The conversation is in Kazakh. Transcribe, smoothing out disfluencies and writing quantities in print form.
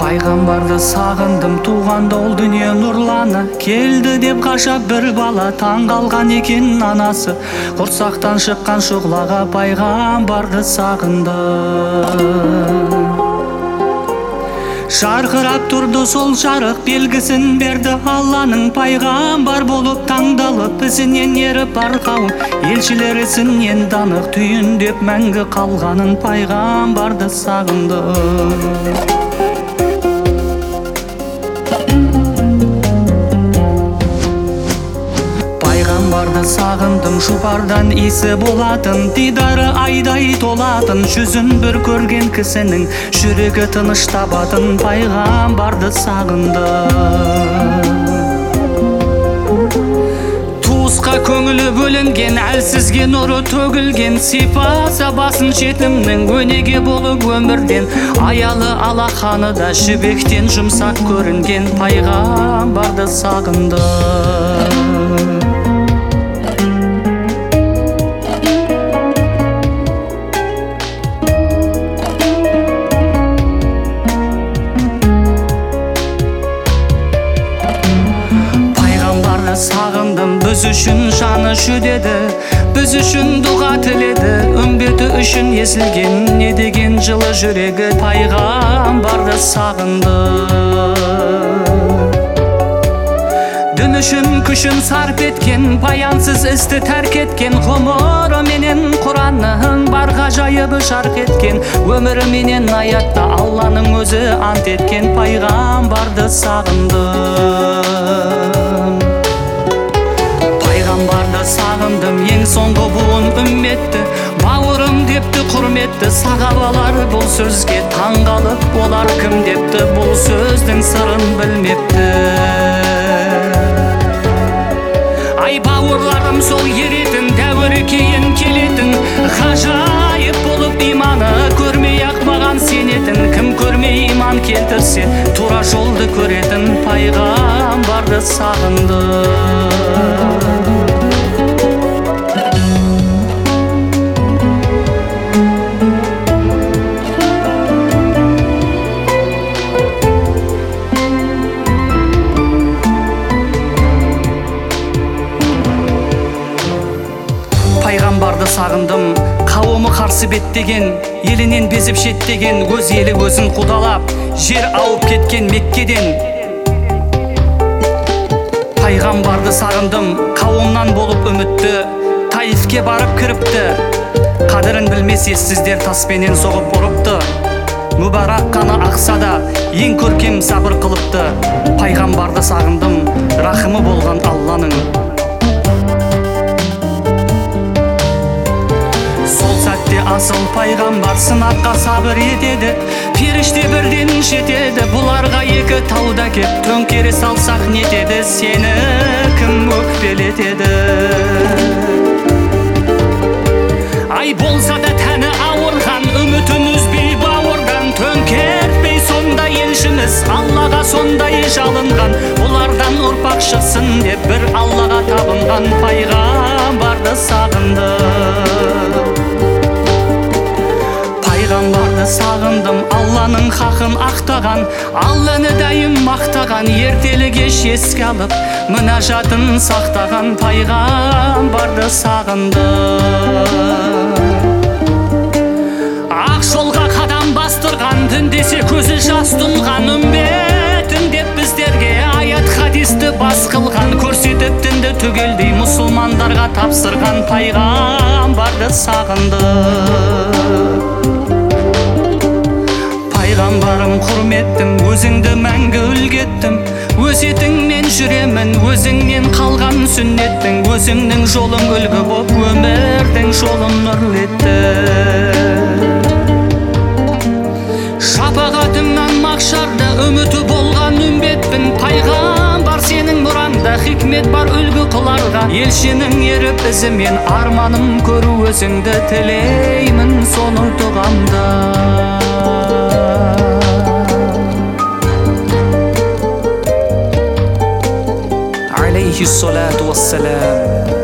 Пайгамбарды сагындым, туганда ол дүние нурлана. Келди деп кашап бир бала, таң калган экен анасы. Курсактан чыккан шуглага пайгамбарды сагындым. Жаркырап турду сол жарык, белгисин берди Алланын. Пайгамбар болуп таңдалып, исинен эрип бар кавым. Элчилер исинен данык, түйүндөп мәңгі калганын пайгамбарды сагындым. Пайгамбарды сагындым, шупардан иси болатын, дидары айдай толатын. Жүзүн бір көрген кисинин жүрөгү тыныч табатын. Пайгамбарды сагындым. Туыска көңүлү бөлүнген, әлсизге нуру төгүлген. Сыйпаса басын жетимнин, өнеге болуп өмүрден. Аялы алаканы да жибектен жумсак көрүнген. Пайгамбарды сагындым. Сагындым, біз үшін жаны жүдеді, біз үшін дуға тіледі. Үмбеті үшін езілген, не деген жылы жүрегі. Пайгамбарды сагындым. Дін үшін күшін сарп еткен, паянсыз істі тәрк еткен. Ғұмыры менен Құранның бар ғажайыбы жарқ еткен. Өмірі менен аятта Алланың өзі ант еткен. Пайгамбарды сагындым. Пайгамбарды сагындым, ең соңғы буын үмметті. Бауырым депті, құрметті сахабалар бұл сөзге таң қалып, олар кім депті, бұл сөздің сырын білмепті. Ай бауырларым, сол еретін дәуірі кейін келетін. Ғажайып болып иманы көрмей-ақ маған сенетін. Кім көрмей иман келтірсе, тура жолды көретін. Пайгамбарды сагындым. Пайгамбарды сагындым, кауымы қарсы беттеген, елінен безіп шеттеген. Өз елі өзін қудалап, жер ауып кеткен Меккеден. Пайгамбарды сагындым, кауымнан болып үмітті, Таифке барып кіріпті. Қадірін білмес ессіздер таспенен соғып ұрыпты. Мүбарак қаны ақса да, ең көркем сабыр қылыпты. Пайгамбарды сагындым, рахымы болған Алланың. Асыл пайгамбар сынаққа сабыр етеді, періште бірден жетеді. Бұларға екі тауда кеп төңкере салсақ нетеді, сені кім өкпелетеді. Ай болса да тәні ауырған, үмітін үзбей бауырдан. Төңкертпей сонда елшіміз Аллаға сондай жалынған. Олардан ұрпақ шықсын деп бір Аллаға табынған. Пайгамбарды сагындым. Пайгамбарды сагындым, Алланың хақын ақтаған. Алланы дайым мақтаған, ертелі кеш еске алып, мүнажатын сақтаған. Пайгамбарды сагындым. Ақ жолға қадам бастырған, дін десе көзі жас тұнған. Үмбетім деп біздерге аят хадисті бас қылған. Көрсетіп дінді түгелдей мұсылмандарға тапсырған. Пайгамбарды сагындым. Пайгамбарым құрметтім, өзіңді мәңгі үлгеттім. Өсетіңмен жүремін, өзіңнен қалған сүннеттің. Өзіңнің жолың үлгі боп, өмірдің жолын нұрлетті. Шапағатыңнан мақшарда үміті болған үмбетпін. Пайгамбар сенің мұранда хикмет бар үлгі қыларға. Елшінің еріп ізімен арманым көру өзіңді. Тілеймін соны дұғамда. عليه الصلاة والسلام.